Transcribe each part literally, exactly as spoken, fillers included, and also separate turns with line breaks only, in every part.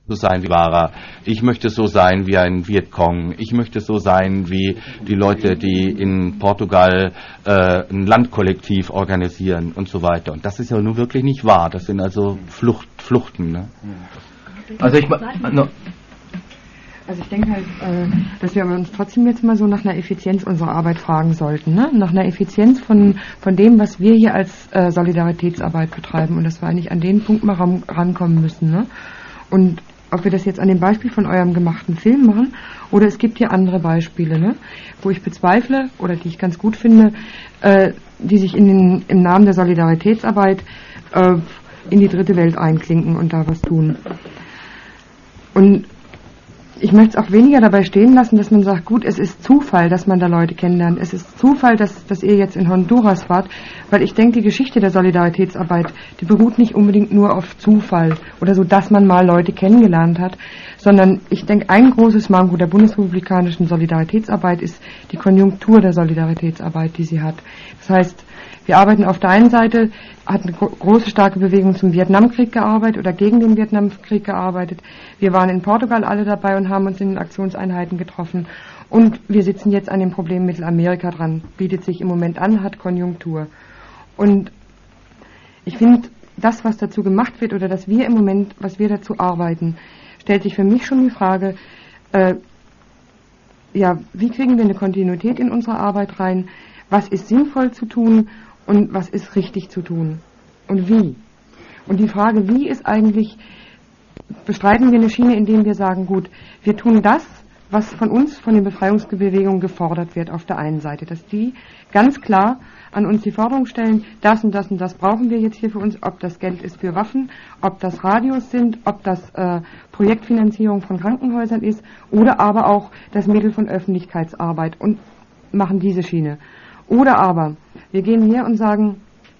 so sein wie Wara. Ich möchte so sein wie ein Vietcong. Ich möchte so sein wie die Leute, die in Portugal äh, ein Landkollektiv organisieren und so weiter. Und das ist ja nun wirklich nicht wahr. Das sind also Flucht, Fluchten. Ne?
Also ich no.
Also ich denke halt, äh, dass wir uns trotzdem jetzt mal so nach einer Effizienz unserer Arbeit fragen sollten, ne? Nach einer Effizienz von, von dem, was wir hier als äh, Solidaritätsarbeit betreiben und dass wir eigentlich an den Punkt mal ran, rankommen müssen. Ne? Und ob wir das jetzt an dem Beispiel von eurem gemachten Film machen oder es gibt hier andere Beispiele, ne? Wo ich bezweifle oder die ich ganz gut finde, äh, die sich in den, im Namen der Solidaritätsarbeit äh, in die dritte Welt einklinken und da was tun. Und ich möchte es auch weniger dabei stehen lassen, dass man sagt, gut, es ist Zufall, dass man da Leute kennenlernt. Es ist Zufall, dass, dass ihr jetzt in Honduras wart, weil ich denke, die Geschichte der Solidaritätsarbeit, die beruht nicht unbedingt nur auf Zufall oder so, dass man mal Leute kennengelernt hat, sondern ich denke, ein großes Manko der bundesrepublikanischen Solidaritätsarbeit ist die Konjunktur der Solidaritätsarbeit, die sie hat. Das heißt, wir arbeiten auf der einen Seite, hat eine große, starke Bewegung zum Vietnamkrieg gearbeitet oder gegen den Vietnamkrieg gearbeitet. Wir waren in Portugal alle dabei und haben uns in den Aktionseinheiten getroffen. Und wir sitzen jetzt an dem Problem Mittelamerika dran. Bietet sich im Moment an, hat Konjunktur. Und ich finde, das, was dazu gemacht wird oder dass wir im Moment, was wir dazu arbeiten, stellt sich für mich schon die Frage, äh, ja, wie kriegen wir eine Kontinuität in unsere Arbeit rein? Was ist sinnvoll zu tun? Und was ist richtig zu tun? Und wie? Und die Frage, wie ist eigentlich, bestreiten wir eine Schiene, indem wir sagen, gut, wir tun das, was von uns, von den Befreiungsbewegungen gefordert wird auf der einen Seite, dass die ganz klar an uns die Forderung stellen, das und das und das brauchen wir jetzt hier für uns, ob das Geld ist für Waffen, ob das Radios sind, ob das äh, Projektfinanzierung von Krankenhäusern ist oder aber auch das Mittel von Öffentlichkeitsarbeit und machen diese Schiene. Oder aber, wir gehen her und sagen,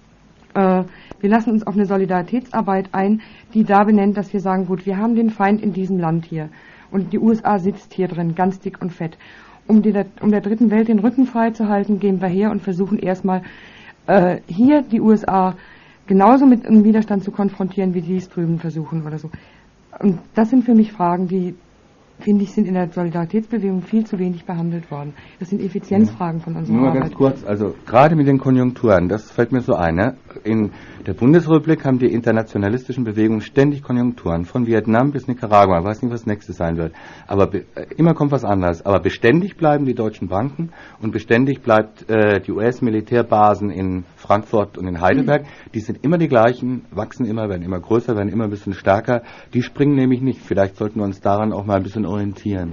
äh, wir lassen uns auf eine Solidaritätsarbeit ein, die da benennt, dass wir sagen, gut, wir haben den Feind in diesem Land hier und die U S A sitzt hier drin, ganz dick und fett. Um, die, um der dritten Welt den Rücken frei zu halten, gehen wir her und versuchen erstmal äh, hier die U S A genauso mit einem Widerstand zu konfrontieren, wie die es drüben versuchen oder so. Und das sind für mich Fragen, die, finde ich, sind in der Solidaritätsbewegung viel zu wenig behandelt worden. Das sind Effizienzfragen von unserer
Nur
Arbeit.
ganz kurz, also gerade mit den Konjunkturen, das fällt mir so ein, ne? In der Bundesrepublik haben die internationalistischen Bewegungen ständig Konjunkturen, von Vietnam bis Nicaragua, ich weiß nicht, was das nächste sein wird, aber be- immer kommt was anderes, aber beständig bleiben die deutschen Banken und beständig bleibt äh, die U S-Militärbasen in Frankfurt und in Heidelberg, mhm. Die sind immer die gleichen, wachsen immer, werden immer größer, werden immer ein bisschen stärker, die springen nämlich nicht, vielleicht sollten wir uns daran auch mal ein bisschen orientieren.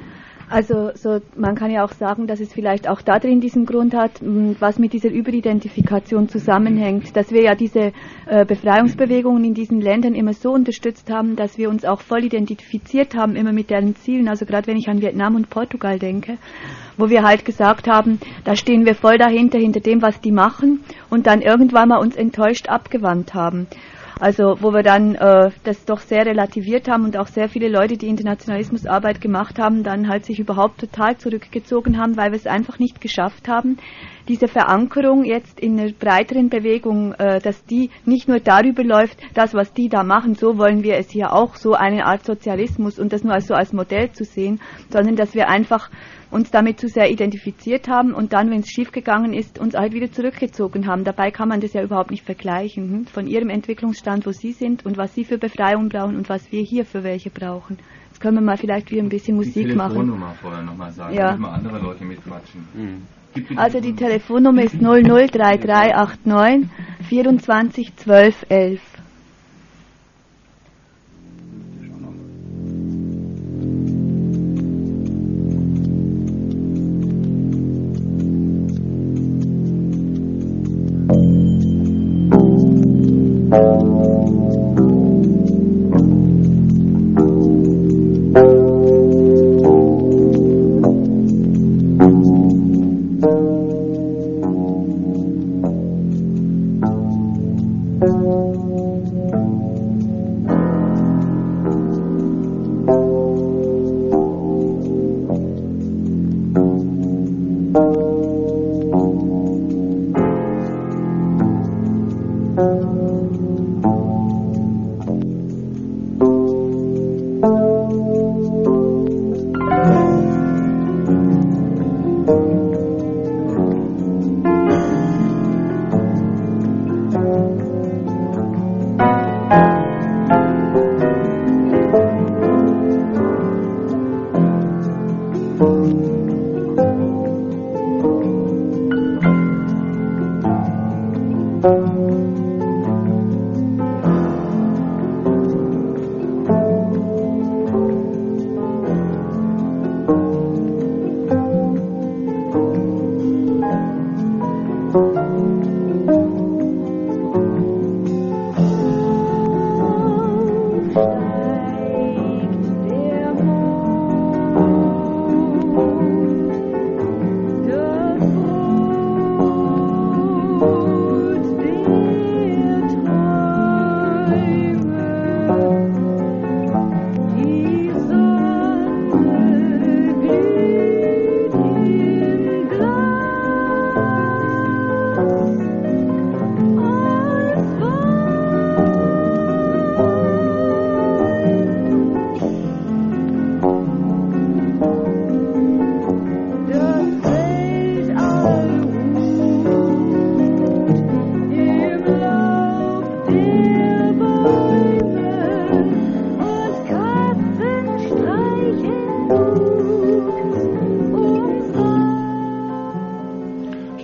Also so, man kann ja auch sagen, dass es vielleicht auch da drin diesen Grund hat, was mit dieser Überidentifikation zusammenhängt, dass wir ja diese äh, Befreiungsbewegungen in diesen Ländern immer so unterstützt haben, dass wir uns auch voll identifiziert haben, immer mit deren Zielen, also gerade wenn ich an Vietnam und Portugal denke, wo wir halt gesagt haben, da stehen wir voll dahinter, hinter dem, was die machen und dann irgendwann mal uns enttäuscht abgewandt haben. Also wo wir dann äh, das doch sehr relativiert haben und auch sehr viele Leute, die Internationalismusarbeit gemacht haben, dann halt sich überhaupt total zurückgezogen haben, weil wir es einfach nicht geschafft haben, diese Verankerung jetzt in einer breiteren Bewegung, äh, dass die nicht nur darüber läuft, das, was die da machen, so wollen wir es hier auch, so eine Art Sozialismus und das nur als so als Modell zu sehen, sondern dass wir einfach uns damit zu sehr identifiziert haben und dann, wenn es schiefgegangen ist, uns halt wieder zurückgezogen haben. Dabei kann man das ja überhaupt nicht vergleichen, hm? Von ihrem Entwicklungsstand, wo sie sind und was sie für Befreiung brauchen und was wir hier für welche brauchen. Jetzt können wir mal vielleicht wieder ein bisschen Musik machen. Die
Telefonnummer vorher nochmal sagen,
ja.
Damit mal andere Leute mitquatschen. Mhm.
Die also die Telefonnummer ist null null drei drei acht neun vierundzwanzig zwölf elf.
Thank you.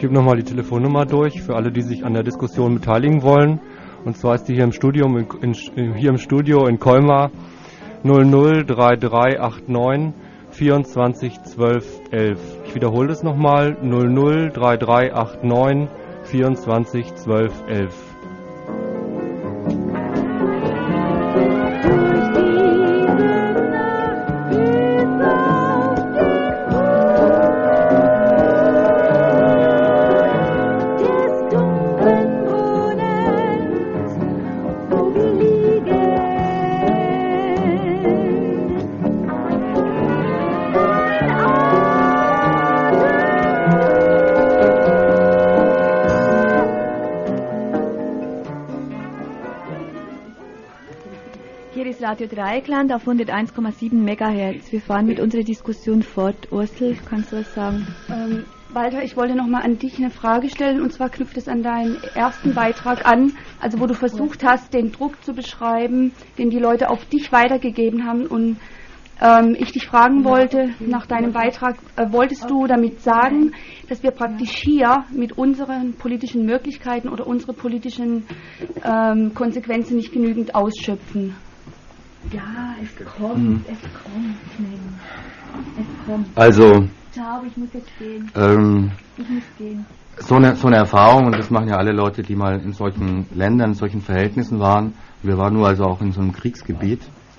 gebe nochmal die Telefonnummer durch für alle, die sich an der Diskussion beteiligen wollen. Und zwar ist die hier im Studio in, in, hier im Studio in Colmar null null drei drei acht neun vierundzwanzig zwölf elf. Ich wiederhole das nochmal, null null drei drei acht neun vierundzwanzig zwölf elf.
Radio Dreieckland auf hunderteins Komma sieben Megahertz. Wir fahren mit unserer Diskussion fort. Ursel, kannst du was sagen?
Ähm, Walter, ich wollte noch mal an dich eine Frage stellen, und zwar knüpft es an deinen ersten Beitrag an, also wo du versucht hast, den Druck zu beschreiben, den die Leute auf dich weitergegeben haben, und ähm, ich dich fragen wollte nach deinem Beitrag, äh, wolltest du damit sagen, dass wir praktisch hier mit unseren politischen Möglichkeiten oder unsere politischen ähm, Konsequenzen nicht genügend ausschöpfen?
Ja, es kommt, hm. es kommt, es kommt.
Also,
ciao, ich muss jetzt gehen.
Ähm,
ich muss gehen.
So eine, so eine Erfahrung, und das machen ja alle Leute, die mal in solchen Ländern, in solchen Verhältnissen waren, wir waren nur also auch in so einem Kriegsgebiet,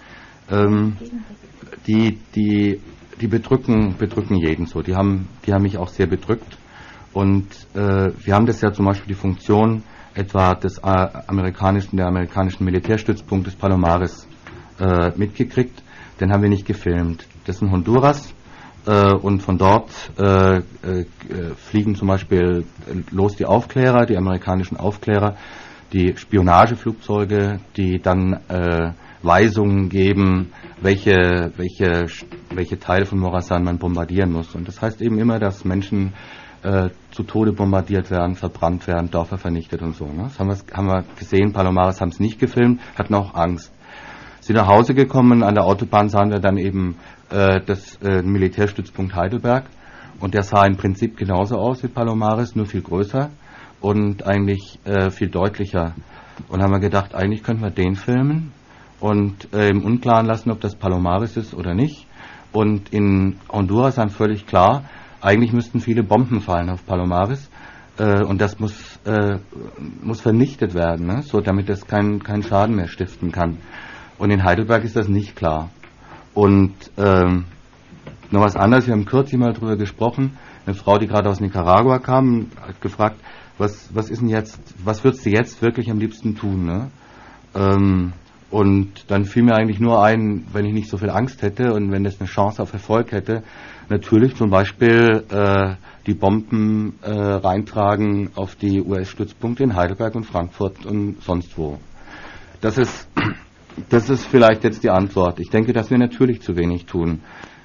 ähm, die, die, die bedrücken, bedrücken jeden so. Die haben, die haben mich auch sehr bedrückt, und äh, wir haben das ja zum Beispiel die Funktion etwa des äh, amerikanischen, der amerikanischen Militärstützpunktes Palomares Äh, mitgekriegt, den haben wir nicht gefilmt. Das ist in Honduras, äh, und von dort äh, äh, fliegen zum Beispiel los die Aufklärer, die amerikanischen Aufklärer, die Spionageflugzeuge, die dann äh, Weisungen geben, welche, welche, welche Teile von Morazán man bombardieren muss. Und das heißt eben immer, dass Menschen äh, zu Tode bombardiert werden, verbrannt werden, Dörfer vernichtet und so. Ne? Das haben wir, haben wir gesehen. Palomares haben es nicht gefilmt, hatten auch Angst. Sind nach Hause gekommen, an der Autobahn sahen wir dann eben äh, das äh, Militärstützpunkt Heidelberg, und der sah im Prinzip genauso aus wie Palomares, nur viel größer und eigentlich äh, viel deutlicher. Und haben wir gedacht, eigentlich könnten wir den filmen und äh, im Unklaren lassen, ob das Palomares ist oder nicht. Und in Honduras war völlig klar, eigentlich müssten viele Bomben fallen auf Palomares, äh, und das muss, äh, muss vernichtet werden, ne? So, damit es keinen keinen Schaden mehr stiften kann. Und in Heidelberg ist das nicht klar. Und ähm, noch was anderes, wir haben kürzlich mal darüber gesprochen, eine Frau, die gerade aus Nicaragua kam, hat gefragt, was, was ist denn jetzt, was würdest du jetzt wirklich am liebsten tun? Ne? Ähm, und dann fiel mir eigentlich nur ein, wenn ich nicht so viel Angst hätte und wenn das eine Chance auf Erfolg hätte, natürlich zum Beispiel äh, die Bomben äh, reintragen auf die U S-Stützpunkte in Heidelberg und Frankfurt und sonst wo. Das ist Das ist vielleicht jetzt die Antwort. Ich denke, dass wir natürlich zu wenig tun.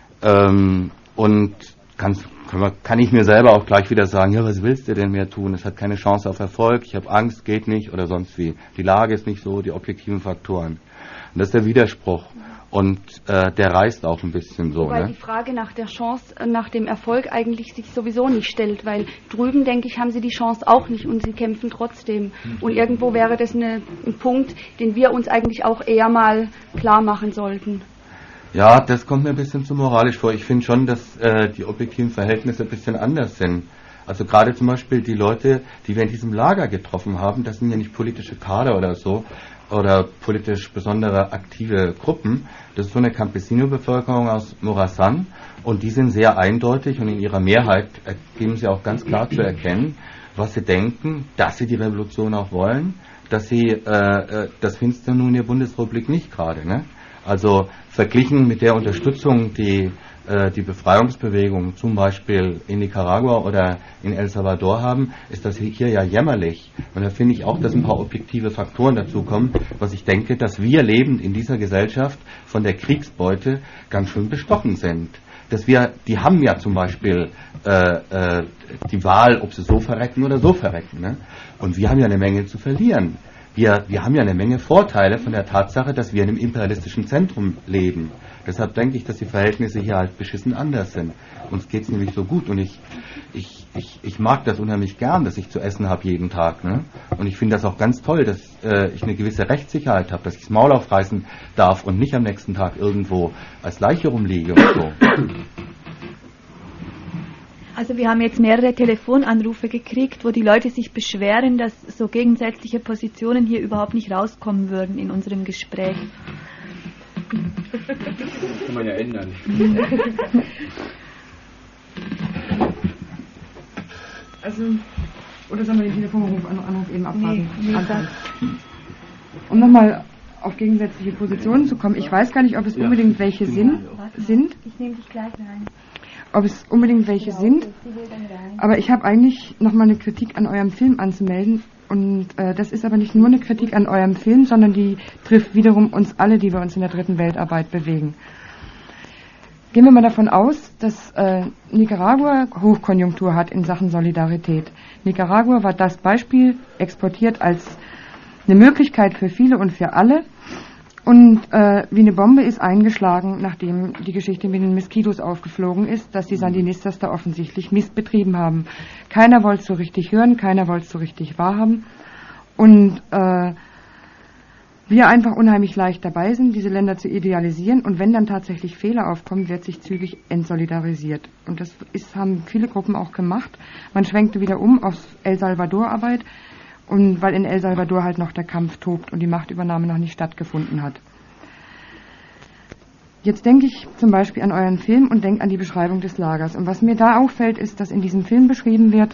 Ähm, und kann, kann ich mir selber auch gleich wieder sagen, ja, was willst du denn mehr tun? Es hat keine Chance auf Erfolg, ich habe Angst, geht nicht oder sonst wie. Die Lage ist nicht so, die objektiven Faktoren. Und das ist der Widerspruch. Und äh, der reißt auch ein bisschen so.
Wobei
ne?
die Frage nach der Chance, nach dem Erfolg eigentlich sich sowieso nicht stellt, weil drüben, denke ich, haben sie die Chance auch nicht und sie kämpfen trotzdem. Und irgendwo wäre das eine, ein Punkt, den wir uns eigentlich auch eher mal klar machen sollten.
Ja, das kommt mir ein bisschen zu moralisch vor. Ich finde schon, dass äh, die objektiven Verhältnisse ein bisschen anders sind. Also gerade zum Beispiel die Leute, die wir in diesem Lager getroffen haben, das sind ja nicht politische Kader oder so, oder politisch besondere aktive Gruppen. Das ist so eine Campesino-Bevölkerung aus Morazán, und die sind sehr eindeutig, und in ihrer Mehrheit geben sie auch ganz klar zu erkennen, was sie denken, dass sie die Revolution auch wollen, dass sie, äh, das findest du nun in der Bundesrepublik nicht gerade. Ne? Also verglichen mit der Unterstützung, die äh, die Befreiungsbewegung zum Beispiel in Nicaragua oder in El Salvador haben, ist das hier ja jämmerlich. Und da finde ich auch, dass ein paar objektive Faktoren dazu kommen, was ich denke, dass wir lebend in dieser Gesellschaft von der Kriegsbeute ganz schön bestochen sind. Dass wir, die haben ja zum Beispiel äh, äh, die Wahl, ob sie so verrecken oder so verrecken. Ne? Und wir haben ja eine Menge zu verlieren. wir, wir haben ja eine Menge Vorteile von der Tatsache, dass wir in einem imperialistischen Zentrum leben. Deshalb denke ich, dass die Verhältnisse hier halt beschissen anders sind. Uns geht es nämlich so gut und ich, ich, ich, ich mag das unheimlich gern, dass ich zu essen habe jeden Tag. Ne? Und ich finde das auch ganz toll, dass äh, ich eine gewisse Rechtssicherheit habe, dass ich das Maul aufreißen darf und nicht am nächsten Tag irgendwo als Leiche rumliege und so.
Also wir haben jetzt mehrere Telefonanrufe gekriegt, wo die Leute sich beschweren, dass so gegensätzliche Positionen hier überhaupt nicht rauskommen würden in unserem Gespräch.
Das kann man ja ändern.
Also, oder sollen wir den Telefonanruf Anruf eben abwarten?
Nee, nee,
um nochmal auf gegensätzliche Positionen zu kommen, ich weiß gar nicht, ob es unbedingt welche sind, sind.
Ich nehme dich gleich rein.
Ob es unbedingt welche sind, aber ich habe eigentlich nochmal eine Kritik an eurem Film anzumelden. Und äh, das ist aber nicht nur eine Kritik an eurem Film, sondern die trifft wiederum uns alle, die wir uns in der dritten Weltarbeit bewegen. Gehen wir mal davon aus, dass äh, Nicaragua Hochkonjunktur hat in Sachen Solidarität. Nicaragua war das Beispiel, exportiert als eine Möglichkeit für viele und für alle. Und äh, wie eine Bombe ist eingeschlagen, nachdem die Geschichte mit den Moskitos aufgeflogen ist, dass die Sandinistas da offensichtlich Mist betrieben haben. Keiner wollte es so richtig hören, keiner wollte es so richtig wahrhaben. Und äh, wir einfach unheimlich leicht dabei sind, diese Länder zu idealisieren. Und wenn dann tatsächlich Fehler aufkommen, wird sich zügig entsolidarisiert. Und das ist, haben viele Gruppen auch gemacht. Man schwenkte wieder um auf El Salvador-Arbeit. Und weil in El Salvador halt noch der Kampf tobt und die Machtübernahme noch nicht stattgefunden hat. Jetzt denke ich zum Beispiel an euren Film und denke an die Beschreibung des Lagers. Und was mir da auffällt, ist, dass in diesem Film beschrieben wird,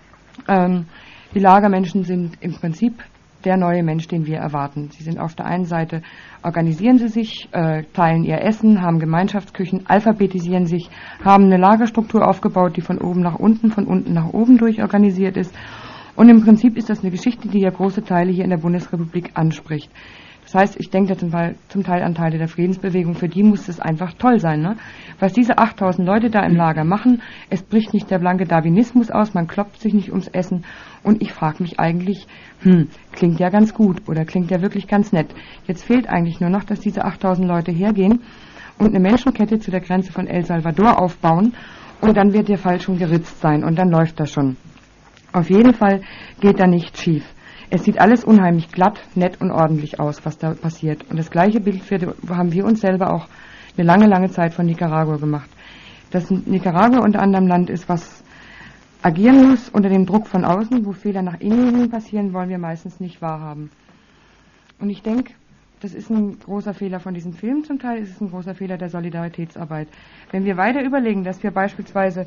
ähm, die Lagermenschen sind im Prinzip der neue Mensch, den wir erwarten. Sie sind auf der einen Seite, organisieren sie sich, äh, teilen ihr Essen, haben Gemeinschaftsküchen, alphabetisieren sich, haben eine Lagerstruktur aufgebaut, die von oben nach unten, von unten nach oben durchorganisiert ist. Und im Prinzip ist das eine Geschichte, die ja große Teile hier in der Bundesrepublik anspricht. Das heißt, ich denke da zum Teil, zum Teil an Teile der Friedensbewegung, für die muss es einfach toll sein. Ne? Was diese achttausend Leute da im Lager machen, es bricht nicht der blanke Darwinismus aus, man klopft sich nicht ums Essen. Und ich frage mich eigentlich, hm, klingt ja ganz gut oder klingt ja wirklich ganz nett. Jetzt fehlt eigentlich nur noch, dass diese achttausend Leute hergehen und eine Menschenkette zu der Grenze von El Salvador aufbauen und dann wird der Fall schon geritzt sein und dann läuft das schon. Auf jeden Fall geht da nichts schief. Es sieht alles unheimlich glatt, nett und ordentlich aus, was da passiert. Und das gleiche Bild haben wir uns selber auch eine lange, lange Zeit von Nicaragua gemacht. Dass Nicaragua unter anderem Land ist, was agieren muss unter dem Druck von außen, wo Fehler nach innen passieren, wollen wir meistens nicht wahrhaben. Und ich denke, das ist ein großer Fehler von diesem Film, zum Teil ist es ein großer Fehler der Solidaritätsarbeit. Wenn wir weiter überlegen, dass wir beispielsweise,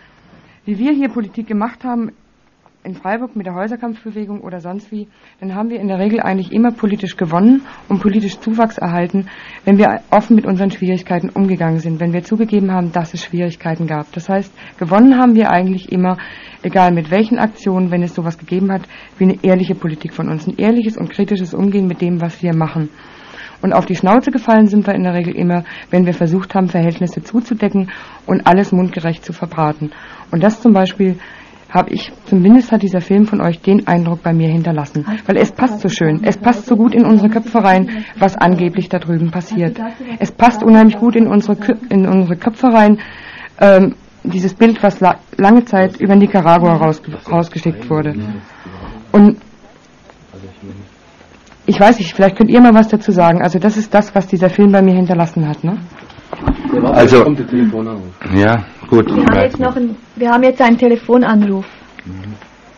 wie wir hier Politik gemacht haben, in Freiburg mit der Häuserkampfbewegung oder sonst wie, dann haben wir in der Regel eigentlich immer politisch gewonnen und politisch Zuwachs erhalten, wenn wir offen mit unseren Schwierigkeiten umgegangen sind, wenn wir zugegeben haben, dass es Schwierigkeiten gab. Das heißt, gewonnen haben wir eigentlich immer, egal mit welchen Aktionen, wenn es sowas gegeben hat, wie eine ehrliche Politik von uns, ein ehrliches und kritisches Umgehen mit dem, was wir machen. Und auf die Schnauze gefallen sind wir in der Regel immer, wenn wir versucht haben, Verhältnisse zuzudecken und alles mundgerecht zu verbraten. Und das zum Beispiel habe ich, zumindest hat dieser Film von euch den Eindruck bei mir hinterlassen. Weil es passt so schön, es passt so gut in unsere Köpfe rein, was angeblich da drüben passiert. Es passt unheimlich gut in unsere, in unsere Köpfe rein, ähm, dieses Bild, was la lange Zeit über Nicaragua raus rausgeschickt wurde. Und ich weiß nicht, vielleicht könnt ihr mal was dazu sagen. Also das ist das, was dieser Film bei mir hinterlassen hat, ne?
Also, ja, gut.
Wir haben jetzt noch ein, wir haben jetzt einen Telefonanruf.
Mhm.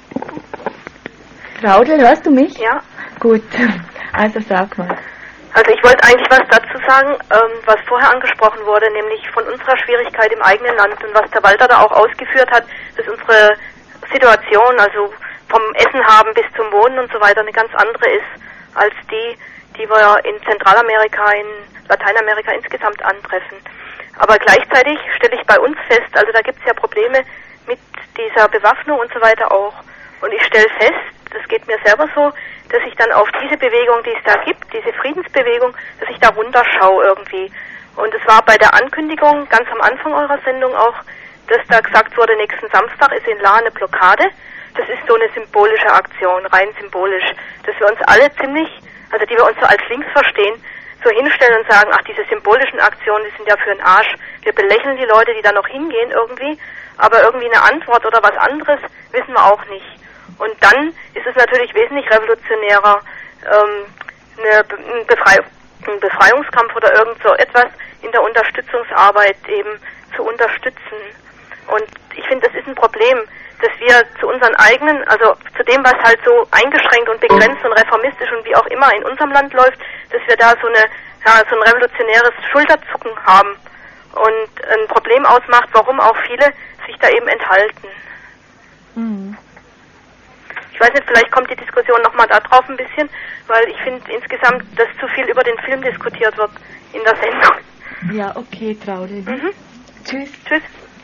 Raudel, hörst du mich?
Ja.
Gut, also sag mal.
Also ich wollte eigentlich was dazu sagen, ähm, was vorher angesprochen wurde, nämlich von unserer Schwierigkeit im eigenen Land und was der Walter da auch ausgeführt hat, dass unsere Situation, also vom Essen haben bis zum Wohnen und so weiter, eine ganz andere ist als die, die wir in Zentralamerika, in Lateinamerika insgesamt antreffen. Aber gleichzeitig stelle ich bei uns fest, also da gibt es ja Probleme mit dieser Bewaffnung und so weiter auch. Und ich stelle fest, das geht mir selber so, dass ich dann auf diese Bewegung, die es da gibt, diese Friedensbewegung, dass ich da runterschaue irgendwie. Und es war bei der Ankündigung ganz am Anfang eurer Sendung auch, dass da gesagt wurde, nächsten Samstag ist in La eine Blockade. das ist so eine symbolische Aktion, rein symbolisch, dass wir uns alle ziemlich, also die wir uns so als links verstehen, so hinstellen und sagen, ach, diese symbolischen Aktionen, die sind ja für den Arsch. Wir belächeln die Leute, die da noch hingehen irgendwie, aber irgendwie eine Antwort oder was anderes wissen wir auch nicht. Und dann ist es natürlich wesentlich revolutionärer, ähm, eine Be ein, Befrei ein Befreiungskampf oder irgend so etwas in der Unterstützungsarbeit eben zu unterstützen. Und ich finde, das ist ein Problem, dass wir zu unseren eigenen, also zu dem, was halt so eingeschränkt und begrenzt und reformistisch und wie auch immer in unserem Land läuft, dass wir da so eine, ja, so ein revolutionäres Schulterzucken haben und ein Problem ausmacht, warum auch viele sich da eben enthalten. Mhm. Ich weiß nicht, vielleicht kommt die Diskussion nochmal da drauf ein bisschen, weil ich finde insgesamt, dass zu viel über den Film diskutiert wird in der Sendung.
Ja, okay, Traudl.
Mhm.
Tschüss.
Tschüss.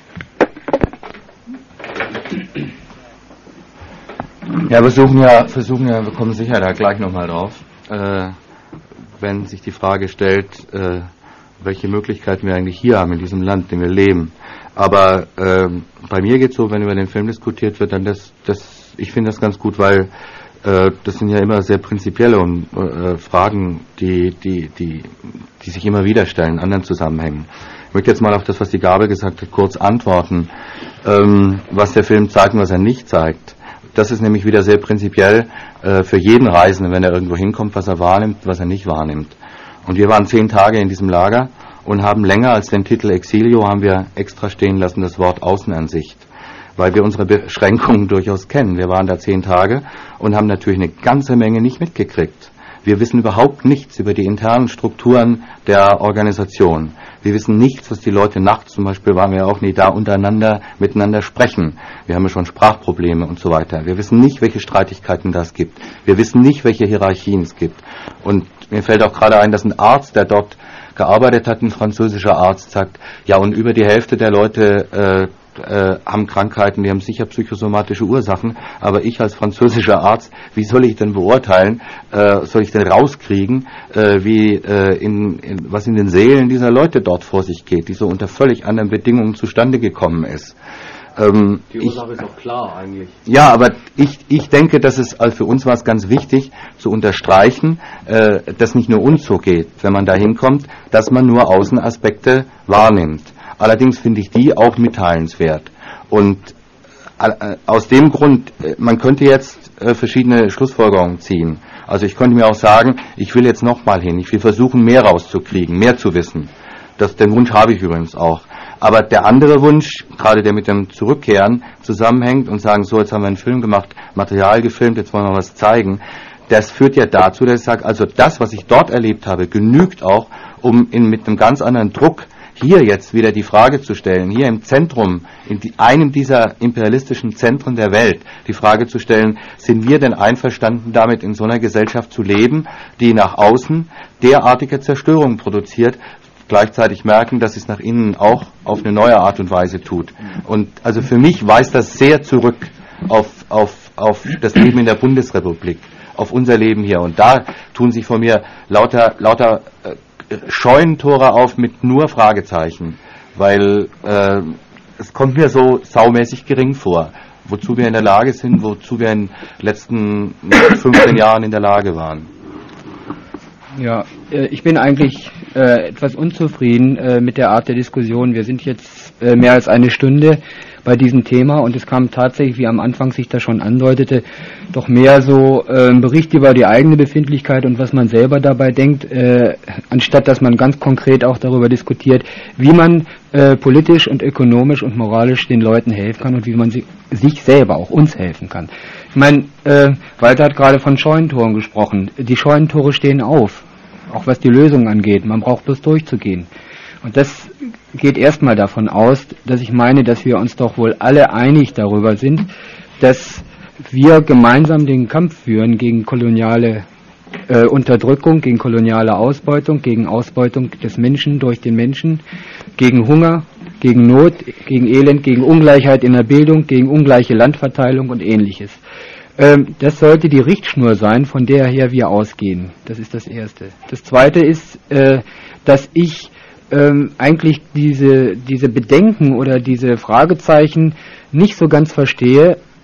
Ja, wir versuchen ja, versuchen ja, wir kommen sicher da gleich nochmal drauf, äh, wenn sich die Frage stellt, äh, welche Möglichkeiten wir eigentlich hier haben in diesem Land, in dem wir leben. Aber äh, bei mir geht es so, wenn über den Film diskutiert wird, dann das, das ich finde das ganz gut, weil äh, das sind ja immer sehr prinzipielle und, äh, Fragen, die, die, die, die sich immer wieder stellen, in anderen Zusammenhängen. Ich möchte jetzt mal auf das, was die Gabe gesagt hat, kurz antworten, ähm, was der Film zeigt und was er nicht zeigt. Das ist nämlich wieder sehr prinzipiell äh, für jeden Reisenden, wenn er irgendwo hinkommt, was er wahrnimmt, was er nicht wahrnimmt. Und wir waren zehn Tage in diesem Lager und haben länger als den Titel Exilio, haben wir extra stehen lassen, das Wort Außenansicht, weil wir unsere Beschränkungen durchaus kennen. Wir waren da zehn Tage und haben natürlich eine ganze Menge nicht mitgekriegt. Wir wissen überhaupt nichts über die internen Strukturen der Organisation. Wir wissen nichts, was die Leute nachts, zum Beispiel waren wir auch nie da, untereinander, miteinander sprechen. Wir haben ja schon Sprachprobleme und so weiter. Wir wissen nicht, welche Streitigkeiten das gibt. Wir wissen nicht, welche Hierarchien es gibt. Und mir fällt auch gerade ein, dass ein Arzt, der dort gearbeitet hat, ein französischer Arzt, sagt, ja, und über die Hälfte der Leute äh, äh, haben Krankheiten, die haben sicher psychosomatische Ursachen, aber ich als französischer Arzt, wie soll ich denn beurteilen, äh, soll ich denn rauskriegen, äh, wie äh, in, in, was in den Seelen dieser Leute dort vor sich geht, die so unter völlig anderen Bedingungen zustande gekommen ist. Ähm,
die Ursache ich, ist auch klar eigentlich.
Ja, aber ich, ich denke, dass es also für uns war es ganz wichtig zu unterstreichen, äh, dass nicht nur uns so geht, wenn man da hinkommt, dass man nur Außenaspekte wahrnimmt. Allerdings finde ich die auch mitteilenswert. Und äh, aus dem Grund, äh, man könnte jetzt äh, verschiedene Schlussfolgerungen ziehen. Also ich könnte mir auch sagen, ich will jetzt nochmal hin, ich will versuchen, mehr rauszukriegen, mehr zu wissen. Das, den Wunsch habe ich übrigens auch. Aber der andere Wunsch, gerade der mit dem Zurückkehren zusammenhängt und sagen, so, jetzt haben wir einen Film gemacht, Material gefilmt, jetzt wollen wir was zeigen, das führt ja dazu, dass ich sage, also das, was ich dort erlebt habe, genügt auch, um in, mit einem ganz anderen Druck hier jetzt wieder die Frage zu stellen, hier im Zentrum, in die, einem dieser imperialistischen Zentren der Welt, die Frage zu stellen, sind wir denn einverstanden damit, in so einer Gesellschaft zu leben, die nach außen derartige Zerstörung produziert, gleichzeitig merken, dass es nach innen auch auf eine neue Art und Weise tut. Und also für mich weist das sehr zurück auf, auf, auf das Leben in der Bundesrepublik, auf unser Leben hier. Und da tun sich von mir lauter, lauter äh, Scheunentore auf mit nur Fragezeichen, weil äh, es kommt mir so saumäßig gering vor, wozu wir in der Lage sind, wozu wir in den letzten fünfzehn Jahren in der Lage waren.
Ja, äh, ich bin eigentlich äh, etwas unzufrieden äh, mit der Art der Diskussion. Wir sind jetzt äh, mehr als eine Stunde bei diesem Thema und es kam tatsächlich, wie am Anfang sich das schon andeutete, doch mehr so äh, ein Bericht über die eigene Befindlichkeit und was man selber dabei denkt, äh, anstatt dass man ganz konkret auch darüber diskutiert, wie man äh, politisch und ökonomisch und moralisch den Leuten helfen kann und wie man sie, sich selber, auch uns helfen kann. Ich meine, äh, Walter hat gerade von Scheunentoren gesprochen. Die Scheunentore stehen auf, auch was die Lösung angeht. Man braucht bloß durchzugehen. Und das geht erstmal davon aus, dass ich meine, dass wir uns doch wohl alle einig darüber sind, dass wir gemeinsam den Kampf führen gegen koloniale äh, Unterdrückung, gegen koloniale Ausbeutung, gegen Ausbeutung des Menschen durch den Menschen, gegen Hunger, gegen Not, gegen Elend, gegen Ungleichheit in der Bildung, gegen ungleiche Landverteilung und Ähnliches. Ähm, das sollte die Richtschnur sein, von der her wir ausgehen. Das ist das Erste. Das Zweite ist, äh, dass ich ähm, eigentlich diese, diese Bedenken oder diese Fragezeichen nicht so ganz verstehe,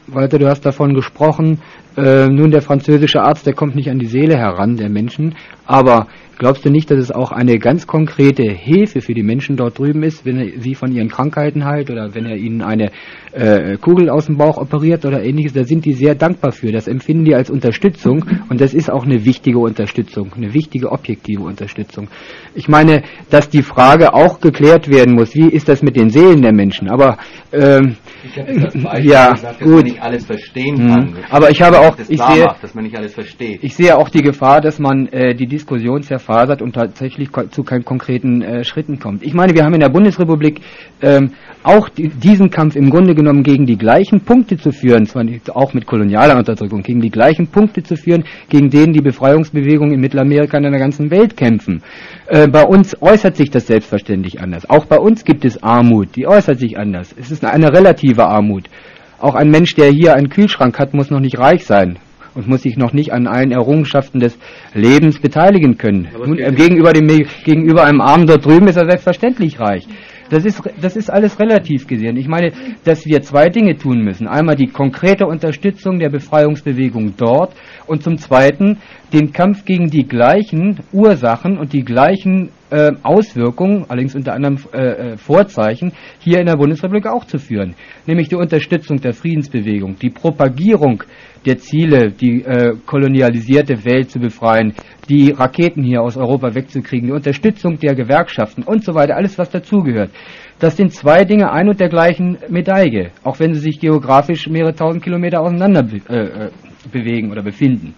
Walter, du hast davon gesprochen, äh, nun der französische Arzt, der kommt nicht an die Seele heran der Menschen, aber glaubst du nicht, dass es auch eine ganz konkrete Hilfe für die Menschen dort drüben ist, wenn er sie von ihren Krankheiten heilt oder wenn er ihnen eine äh, Kugel aus dem Bauch operiert oder ähnliches? Da sind die sehr dankbar für. Das empfinden die als Unterstützung und das ist auch eine wichtige Unterstützung, eine wichtige objektive Unterstützung. Ich meine, dass die Frage auch geklärt werden muss, wie ist das mit den Seelen der Menschen? Aber ähm,
ich habe das Beispiel
ja,
gesagt, dass
gut.
man nicht alles verstehen kann.
Mhm. Aber ich habe auch,
das
ich
klar
sehe,
macht, dass man nicht alles versteht.
Ich sehe auch die Gefahr, dass man äh, die Diskussion zerfasert und tatsächlich ko- zu keinen konkreten äh, Schritten kommt. Ich meine, wir haben in der Bundesrepublik ähm, auch die, diesen Kampf im Grunde genommen gegen die gleichen Punkte zu führen, zwar nicht, auch mit kolonialer Unterdrückung, gegen die gleichen Punkte zu führen, gegen denen die Befreiungsbewegungen in Mittelamerika und in der ganzen Welt kämpfen. Äh, bei uns äußert sich das selbstverständlich anders. Auch bei uns gibt es Armut, die äußert sich anders. Es ist eine relative Armut. Auch ein Mensch, der hier einen Kühlschrank hat, muss noch nicht reich sein und muss sich noch nicht an allen Errungenschaften des Lebens beteiligen können. Nun, äh, gegenüber, dem, gegenüber einem Armen dort drüben ist er selbstverständlich reich. Das ist, das ist alles relativ gesehen. Ich meine, dass wir zwei Dinge tun müssen. Einmal die konkrete Unterstützung der Befreiungsbewegung dort und zum Zweiten den Kampf gegen die gleichen Ursachen und die gleichen äh, Auswirkungen, allerdings unter anderem äh, äh, Vorzeichen, hier in der Bundesrepublik auch zu führen. Nämlich die Unterstützung der Friedensbewegung, die Propagierung der Ziele, die äh, kolonialisierte Welt zu befreien, die Raketen hier aus Europa wegzukriegen, die Unterstützung der Gewerkschaften und so weiter, alles was dazugehört. Das sind zwei Dinge ein und der gleichen Medaille, auch wenn sie sich geografisch mehrere tausend Kilometer auseinander be- äh, bewegen oder befinden.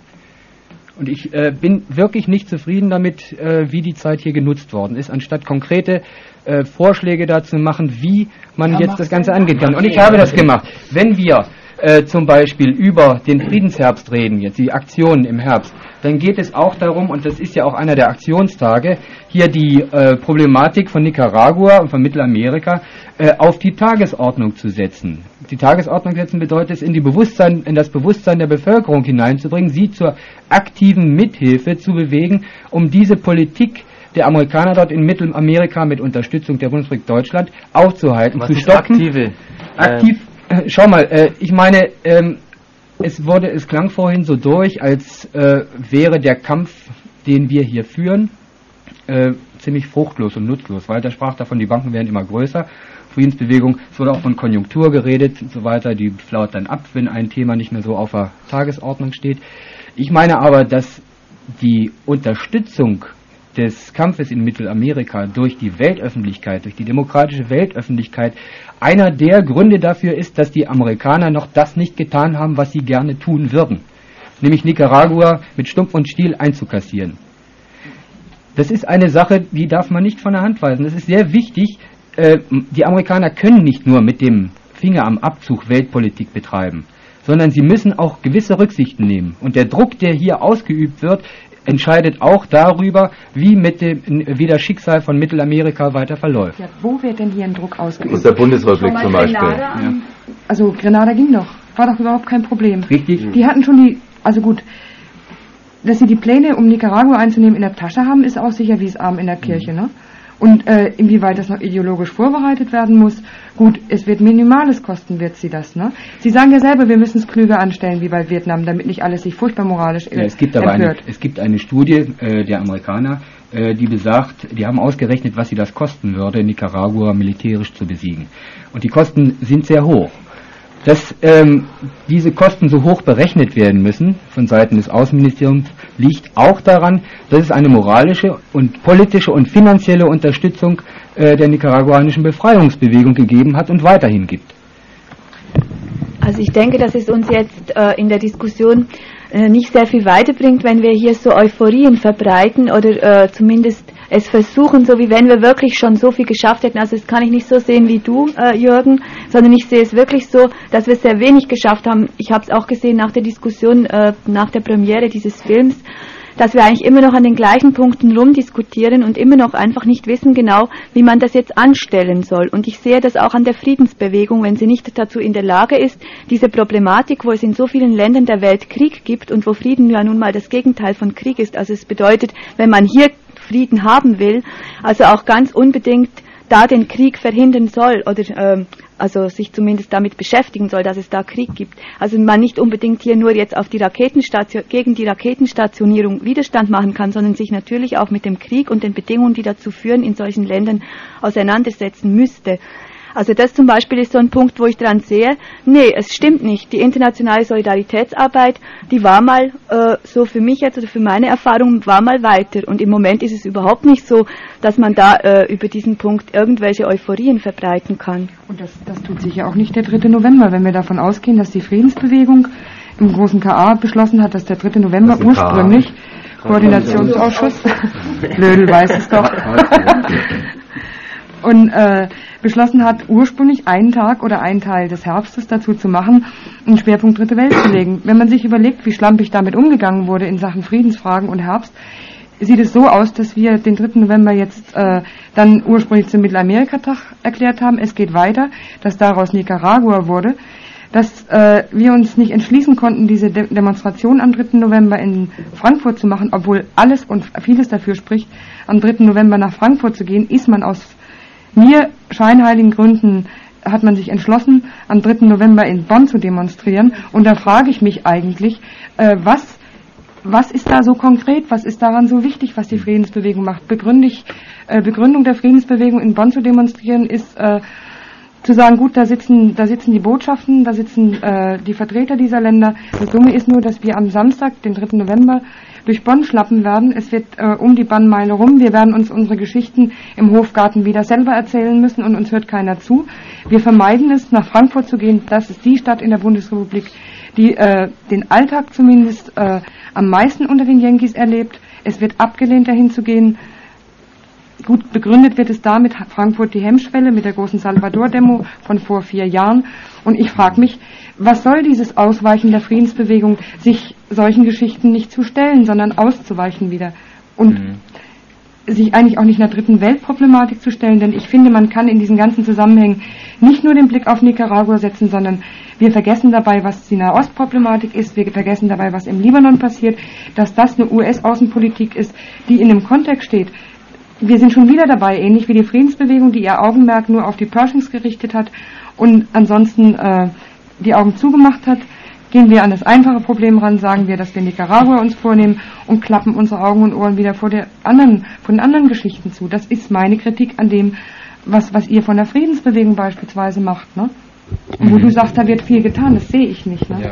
Und ich äh, bin wirklich nicht zufrieden damit, äh, wie die Zeit hier genutzt worden ist, anstatt konkrete äh, Vorschläge dazu machen, wie man ja, jetzt das Ganze angehen kann. Und ich habe das gemacht. Wenn wir äh, zum Beispiel über den Friedensherbst reden, jetzt die Aktionen im Herbst, dann geht es auch darum, und das ist ja auch einer der Aktionstage, hier die äh, Problematik von Nicaragua und von Mittelamerika äh, auf die Tagesordnung zu setzen. Die Tagesordnung setzen bedeutet es, in, die Bewusstsein, in das Bewusstsein der Bevölkerung hineinzubringen, sie zur aktiven Mithilfe zu bewegen, um diese Politik der Amerikaner dort in Mittelamerika mit Unterstützung der Bundesrepublik Deutschland aufzuhalten,
Was
zu
ist
stoppen.
aktive?
Aktiv, äh, schau mal, äh, ich meine, ähm, es wurde, es klang vorhin so durch, als äh, wäre der Kampf, den wir hier führen, äh, ziemlich fruchtlos und nutzlos. Walter sprach davon, die Banken werden immer größer. Friedensbewegung, es wurde auch von Konjunktur geredet und so weiter, die flaut dann ab, wenn ein Thema nicht mehr so auf der Tagesordnung steht. Ich meine aber, dass die Unterstützung des Kampfes in Mittelamerika durch die Weltöffentlichkeit, durch die demokratische Weltöffentlichkeit einer der Gründe dafür ist, dass die Amerikaner noch das nicht getan haben, was sie gerne tun würden, nämlich Nicaragua mit Stumpf und Stiel einzukassieren. Das ist eine Sache, die darf man nicht von der Hand weisen. Das ist sehr wichtig. Die Amerikaner können nicht nur mit dem Finger am Abzug Weltpolitik betreiben, sondern sie müssen auch gewisse Rücksichten nehmen. Und der Druck, der hier ausgeübt wird, entscheidet auch darüber, wie, mit dem, wie das Schicksal von Mittelamerika weiter verläuft.
Ja, wo wird denn hier ein Druck ausgeübt?
Aus der Bundesrepublik zum Beispiel.
Ja. Also Grenada ging doch, war doch überhaupt kein Problem.
Richtig.
Die hatten schon die, also gut, dass sie die Pläne, um Nicaragua einzunehmen, in der Tasche haben, ist auch sicher wie es Arm in der Kirche, ne? Und äh, inwieweit das noch ideologisch vorbereitet werden muss, gut, es wird Minimales kosten, wird sie das, ne? Sie sagen ja selber, wir müssen es klüger anstellen wie bei Vietnam, damit nicht alles sich furchtbar moralisch äh,
ja, es gibt aber eine, es gibt eine Studie äh, der Amerikaner, äh, die besagt, die haben ausgerechnet, was sie das kosten würde, Nicaragua militärisch zu besiegen. Und die Kosten sind sehr hoch. Dass ähm, diese Kosten so hoch berechnet werden müssen von Seiten des Außenministeriums, liegt auch daran, dass es eine moralische und politische und finanzielle Unterstützung äh, der nicaraguanischen Befreiungsbewegung gegeben hat und weiterhin gibt.
Also ich denke, dass es uns jetzt äh, in der Diskussion äh, nicht sehr viel weiterbringt, wenn wir hier so Euphorien verbreiten oder äh, zumindest es versuchen, so wie wenn wir wirklich schon so viel geschafft hätten. Also das kann ich nicht so sehen wie du, äh, Jürgen, sondern ich sehe es wirklich so, dass wir sehr wenig geschafft haben. Ich habe es auch gesehen nach der Diskussion, äh, nach der Premiere dieses Films, dass wir eigentlich immer noch an den gleichen Punkten rumdiskutieren und immer noch einfach nicht wissen genau, wie man das jetzt anstellen soll. Und ich sehe das auch an der Friedensbewegung, wenn sie nicht dazu in der Lage ist, diese Problematik, wo es in so vielen Ländern der Welt Krieg gibt und wo Frieden ja nun mal das Gegenteil von Krieg ist. Also es bedeutet, wenn man hier Frieden haben will, also auch ganz unbedingt da den Krieg verhindern soll oder äh, also sich zumindest damit beschäftigen soll, dass es da Krieg gibt. Also man nicht unbedingt hier nur jetzt auf die Raketenstation, gegen die Raketenstationierung Widerstand machen kann, sondern sich natürlich auch mit dem Krieg und den Bedingungen, die dazu führen, in solchen Ländern auseinandersetzen müsste. Also das zum Beispiel ist so ein Punkt, wo ich dran sehe, nee, es stimmt nicht. Die internationale Solidaritätsarbeit, die war mal, äh, so für mich jetzt oder für meine Erfahrung, war mal weiter. Und im Moment ist es überhaupt nicht so, dass man da äh, über diesen Punkt irgendwelche Euphorien verbreiten kann.
Und das, das tut sicher auch nicht der dritte November, wenn wir davon ausgehen, dass die Friedensbewegung im großen K A beschlossen hat, dass der dritte November ursprünglich Koordinationsausschuss, Lödel weiß es doch, und äh, beschlossen hat, ursprünglich einen Tag oder einen Teil des Herbstes dazu zu machen, einen Schwerpunkt Dritte Welt zu legen. Wenn man sich überlegt, wie schlampig damit umgegangen wurde in Sachen Friedensfragen und Herbst, sieht es so aus, dass wir den dritten November jetzt äh, dann ursprünglich zum Mittelamerika-Tag erklärt haben. Es geht weiter, dass daraus Nicaragua wurde, dass äh, wir uns nicht entschließen konnten, diese De- Demonstration am dritten November in Frankfurt zu machen, obwohl alles und vieles dafür spricht, am dritten November nach Frankfurt zu gehen, ist man aus mir scheinheiligen Gründen hat man sich entschlossen, am dritten November in Bonn zu demonstrieren. Und da frage ich mich eigentlich, äh, was, was ist da so konkret, was ist daran so wichtig, was die Friedensbewegung macht? Begründig, äh, Begründung der Friedensbewegung in Bonn zu demonstrieren ist äh, zu sagen, gut, da sitzen, da sitzen die Botschaften, da sitzen äh, die Vertreter dieser Länder. Das Dumme ist nur, dass wir am Samstag, den dritten November, durch Bonn schlappen werden. Es wird äh, um die Bannmeile rum. Wir werden uns unsere Geschichten im Hofgarten wieder selber erzählen müssen und uns hört keiner zu. Wir vermeiden es, nach Frankfurt zu gehen. Das ist die Stadt in der Bundesrepublik, die äh, den Alltag zumindest äh, am meisten unter den Yankees erlebt. Es wird abgelehnt, dahin zu gehen. Gut, begründet wird es damit Frankfurt die Hemmschwelle mit der großen Salvador-Demo von vor vier Jahren. Und ich frage mich, was soll dieses Ausweichen der Friedensbewegung, sich solchen Geschichten nicht zu stellen, sondern auszuweichen wieder und mhm. sich eigentlich auch nicht einer dritten Weltproblematik zu stellen, denn ich finde, man kann in diesen ganzen Zusammenhängen nicht nur den Blick auf Nicaragua setzen, sondern wir vergessen dabei, was die Nahostproblematik ist, wir vergessen dabei, was im Libanon passiert, dass das eine U S-Außenpolitik ist, die in einem Kontext steht. Wir sind schon wieder dabei, ähnlich wie die Friedensbewegung, die ihr Augenmerk nur auf die Pershings gerichtet hat und ansonsten äh, die Augen zugemacht hat, gehen wir an das einfache Problem ran, sagen wir, dass wir Nicaragua uns vornehmen und klappen unsere Augen und Ohren wieder vor, der anderen, vor den anderen Geschichten zu. Das ist meine Kritik an dem, was, was ihr von der Friedensbewegung beispielsweise macht. Ne? Und wo mhm. du sagst, da wird viel getan, das sehe ich nicht. Ne?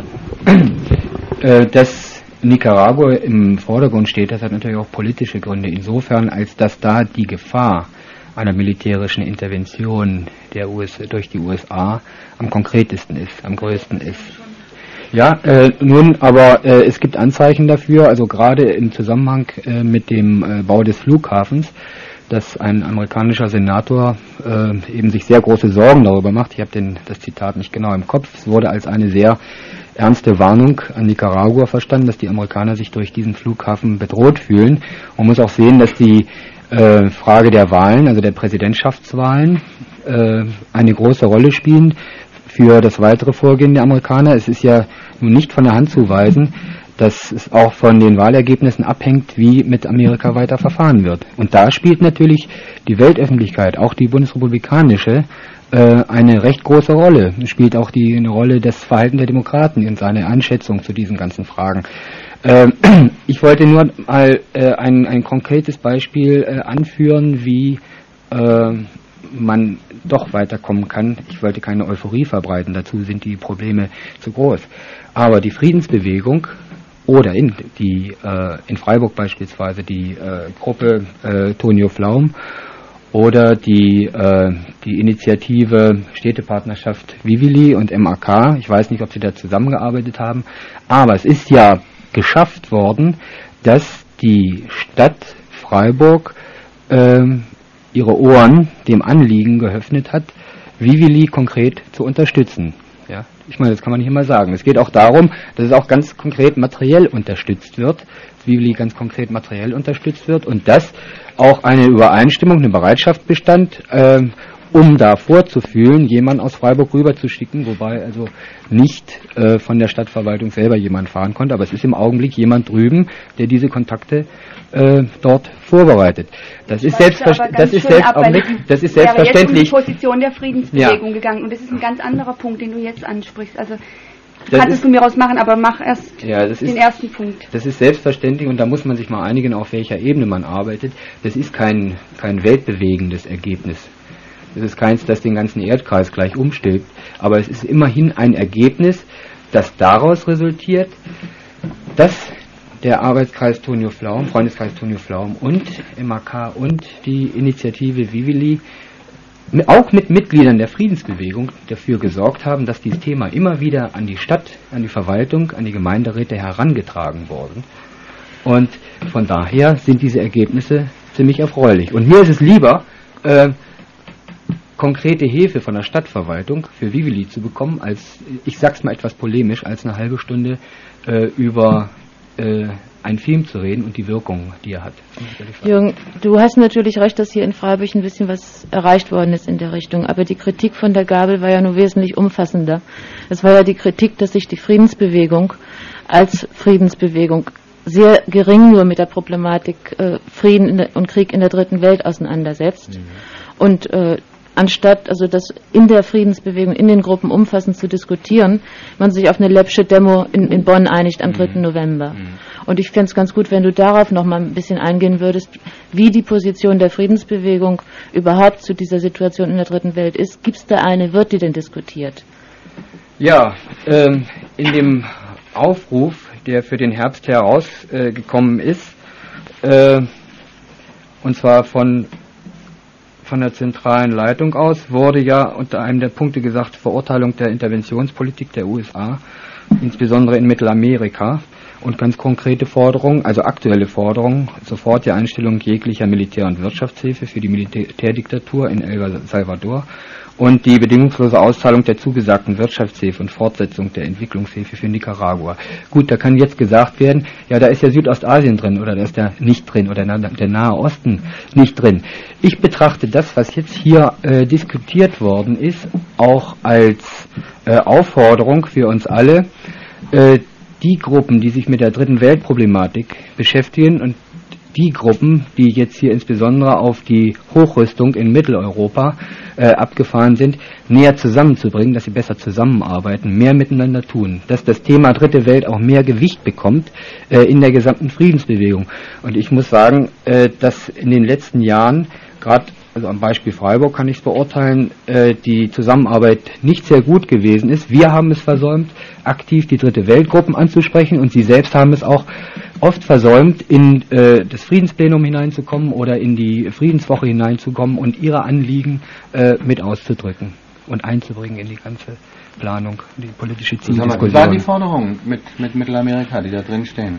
Ja. äh, dass Nicaragua im Vordergrund steht, das hat natürlich auch politische Gründe, insofern, als dass da die Gefahr einer militärischen Intervention der U S, durch die U S A am konkretesten ist, am größten ist. Ja, äh, nun, aber äh, es gibt Anzeichen dafür, also gerade im Zusammenhang äh, mit dem äh, Bau des Flughafens, dass ein amerikanischer Senator äh, eben sich sehr große Sorgen darüber macht. Ich habe den das Zitat nicht genau im Kopf. Es wurde als eine sehr ernste Warnung an Nicaragua verstanden, dass die Amerikaner sich durch diesen Flughafen bedroht fühlen. Man muss auch sehen, dass die äh, Frage der Wahlen, also der Präsidentschaftswahlen, äh, eine große Rolle spielen für das weitere Vorgehen der Amerikaner. Es ist ja nun nicht von der Hand zu weisen, dass es auch von den Wahlergebnissen abhängt, wie mit Amerika weiter verfahren wird. Und da spielt natürlich die Weltöffentlichkeit, auch die bundesrepublikanische, äh, eine recht große Rolle. Es spielt auch die eine Rolle des Verhaltens der Demokraten in seiner Einschätzung zu diesen ganzen Fragen. Äh, ich wollte nur mal äh, ein, ein konkretes Beispiel äh, anführen, wie äh, man doch weiterkommen kann. Ich wollte keine Euphorie verbreiten, dazu sind die Probleme zu groß. Aber die Friedensbewegung oder in, die, äh, in Freiburg beispielsweise die äh, Gruppe äh, Tonio Flaum oder die, äh, die Initiative Städtepartnerschaft Vivili und M A K, ich weiß nicht, ob sie da zusammengearbeitet haben, aber es ist ja geschafft worden, dass die Stadt Freiburg äh, ihre Ohren dem Anliegen geöffnet hat, Vivili konkret zu unterstützen. Ja, ich meine, das kann man nicht immer sagen. Es geht auch darum, dass es auch ganz konkret materiell unterstützt wird, dass Vivili ganz konkret materiell unterstützt wird und dass auch eine Übereinstimmung, eine Bereitschaft bestand, äh, um da vorzufühlen, jemanden aus Freiburg rüberzuschicken, wobei also nicht äh, von der Stadtverwaltung selber jemand fahren konnte, aber es ist im Augenblick jemand drüben, der diese Kontakte äh, dort vorbereitet. Das ist, selbstver- das ist, selbst-
ab,
das ist selbstverständlich.
Jetzt um die Position der Friedensbewegung ja. gegangen und das ist ein ganz anderer Punkt, den du jetzt ansprichst. Also
das
kannst du mir rausmachen, aber mach erst
ja, das
den
ist,
ersten Punkt.
Das ist selbstverständlich und da muss man sich mal einigen, auf welcher Ebene man arbeitet. Das ist kein, kein weltbewegendes Ergebnis. Es ist keins, das den ganzen Erdkreis gleich umstülpt, aber es ist immerhin ein Ergebnis, das daraus resultiert, dass der Arbeitskreis Tonio Flaum, Freundeskreis Tonio Flaum und M A K und die Initiative Vivili auch mit Mitgliedern der Friedensbewegung dafür gesorgt haben, dass dieses Thema immer wieder an die Stadt, an die Verwaltung, an die Gemeinderäte herangetragen worden. Und von daher sind diese Ergebnisse ziemlich erfreulich. Und mir ist es lieber, äh, konkrete Hilfe von der Stadtverwaltung für Vivili zu bekommen, als, ich sag's mal etwas polemisch, als eine halbe Stunde äh, über äh, einen Film zu reden und die Wirkung, die er hat.
Jürgen, du hast natürlich recht, dass hier in Freiburg ein bisschen was erreicht worden ist in der Richtung, aber die Kritik von der Gabel war ja nur wesentlich umfassender. Es war ja die Kritik, dass sich die Friedensbewegung als Friedensbewegung sehr gering nur mit der Problematik äh, Frieden in der, und Krieg in der dritten Welt auseinandersetzt. Mhm. Und äh, anstatt also das in der Friedensbewegung, in den Gruppen umfassend zu diskutieren, man sich auf eine läppsche Demo in, in Bonn einigt am dritten November. Mhm. Und ich fände es ganz gut, wenn du darauf noch mal ein bisschen eingehen würdest, wie die Position der Friedensbewegung überhaupt zu dieser Situation in der dritten Welt ist. Gibt es da eine, wird die denn diskutiert?
Ja, ähm, in dem Aufruf, der für den Herbst herausgekommen äh, ist, äh, und zwar von von der zentralen Leitung aus, wurde ja unter einem der Punkte gesagt, Verurteilung der Interventionspolitik der U S A, insbesondere in Mittelamerika, und ganz konkrete Forderungen, also aktuelle Forderungen, sofort die Einstellung jeglicher Militär- und Wirtschaftshilfe für die Militärdiktatur in El Salvador und die bedingungslose Auszahlung der zugesagten Wirtschaftshilfe und Fortsetzung der Entwicklungshilfe für Nicaragua. Gut, da kann jetzt gesagt werden, ja, da ist ja Südostasien drin oder da ist der nicht drin oder der Nahe Osten nicht drin. Ich betrachte das, was jetzt hier äh, diskutiert worden ist, auch als äh, Aufforderung für uns alle, äh, die Gruppen, die sich mit der dritten Weltproblematik beschäftigen und die Gruppen, die jetzt hier insbesondere auf die Hochrüstung in Mitteleuropa äh, abgefahren sind, näher zusammenzubringen, dass sie besser zusammenarbeiten, mehr miteinander tun, dass das Thema Dritte Welt auch mehr Gewicht bekommt äh, in der gesamten Friedensbewegung. Und ich muss sagen, äh, dass in den letzten Jahren, gerade also am Beispiel Freiburg kann ich es beurteilen, äh, die Zusammenarbeit nicht sehr gut gewesen ist. Wir haben es versäumt, aktiv die Dritte Weltgruppen anzusprechen und sie selbst haben es auch oft versäumt, in äh, das Friedensplenum hineinzukommen oder in die Friedenswoche hineinzukommen und ihre Anliegen äh, mit auszudrücken und einzubringen in die ganze Planung, die politische Zieldiskussion.
Was waren die Forderungen mit, mit Mittelamerika, die da drin stehen?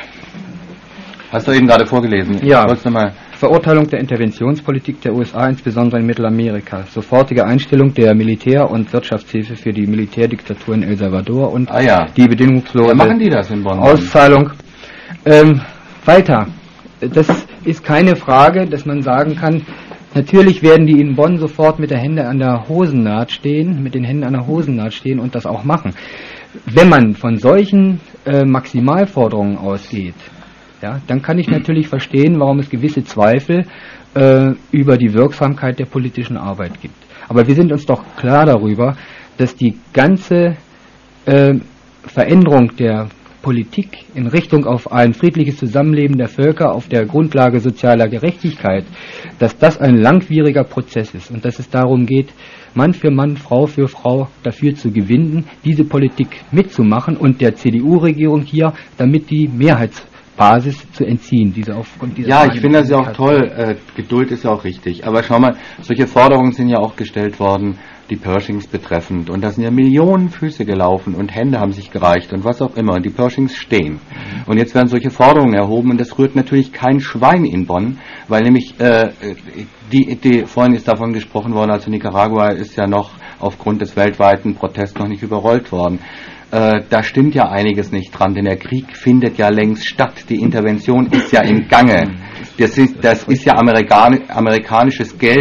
Hast du eben gerade vorgelesen?
Ja. Verurteilung der Interventionspolitik der U S A, insbesondere in Mittelamerika. Sofortige Einstellung der Militär- und Wirtschaftshilfe für die Militärdiktatur in El Salvador und
ah, ja.
die bedingungslose
ja, machen die das in Bonn?
Auszahlung. Ähm, weiter. Das ist keine Frage, dass man sagen kann, natürlich werden die in Bonn sofort mit der Hände an der Hosennaht stehen, mit den Händen an der Hosennaht stehen und das auch machen. Wenn man von solchen äh, Maximalforderungen ausgeht, ja, dann kann ich natürlich verstehen, warum es gewisse Zweifel äh, über die Wirksamkeit der politischen Arbeit gibt. Aber wir sind uns doch klar darüber, dass die ganze äh, Veränderung der Politik in Richtung auf ein friedliches Zusammenleben der Völker auf der Grundlage sozialer Gerechtigkeit, dass das ein langwieriger Prozess ist und dass es darum geht, Mann für Mann, Frau für Frau dafür zu gewinnen, diese Politik mitzumachen und der C D U-Regierung hier damit die Mehrheits Basis zu entziehen, diese aufgrund dieser
Ja, ich finde das ja auch toll, äh, Geduld ist ja auch richtig, aber schau mal, solche Forderungen sind ja auch gestellt worden, die Pershings betreffend, und da sind ja Millionen Füße gelaufen und Hände haben sich gereicht und was auch immer, und die Pershings stehen. Und jetzt werden solche Forderungen erhoben und das rührt natürlich kein Schwein in Bonn, weil nämlich, äh, die, die, vorhin ist davon gesprochen worden, also Nicaragua ist ja noch aufgrund des weltweiten Protests noch nicht überrollt worden. Äh, da stimmt ja einiges nicht dran, denn der Krieg findet ja längst statt. Die Intervention ist ja im Gange. Das ist, das ist ja Amerikan- amerikanisches Geld,